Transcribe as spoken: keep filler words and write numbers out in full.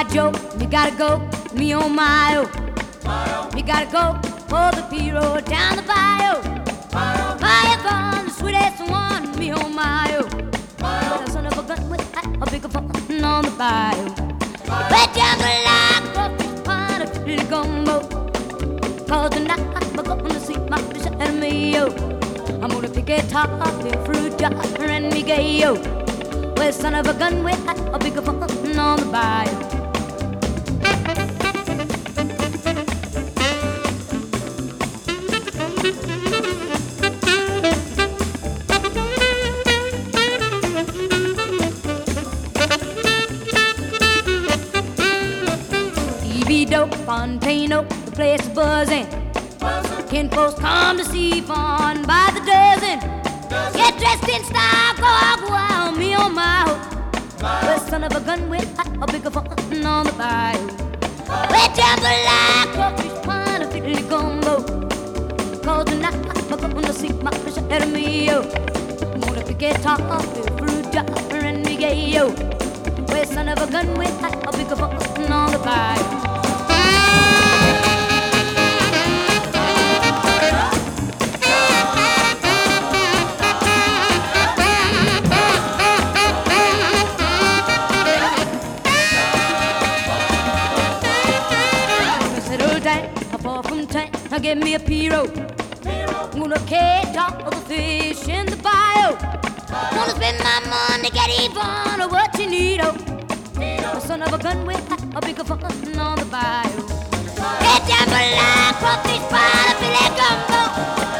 Joe, me gotta go, me oh my oh. Me gotta go for the P-road down the bayou. Fire gun, the sweetest one, me oh my oh. But a son of a gun with a bigger fun on the bayou. Wet jungle like crawfish pond of little gumbo. Cause tonight I'm gonna see my fish and me yo. I'm gonna pick a top, a fruit jar and me gay yo. Well, son of a gun with a bigger fun on the bayou. Dope, Fontano, the place is buzzing. Ken folks come to see fun by the dozen. Get dressed in style, go out wild, me on my hoe. Well, son of a gun with a bigger fun on the bayou. We jump like crawfish pond, a fiddly gumbo. Cause tonight I'm gonna see my fish ahead of me, yo. I'm gonna pick a top, a fruit jar, and me gay, yo. Well, son of a gun with a bigger fun on the bayou. Now give me a P-road. I'm gonna catch all the fish in the bayou. Wanna spend my money, get even of what you need, oh. The son of a gun with a bigger fun on the bayou. Get down below, crawfish pie, filet gumbo.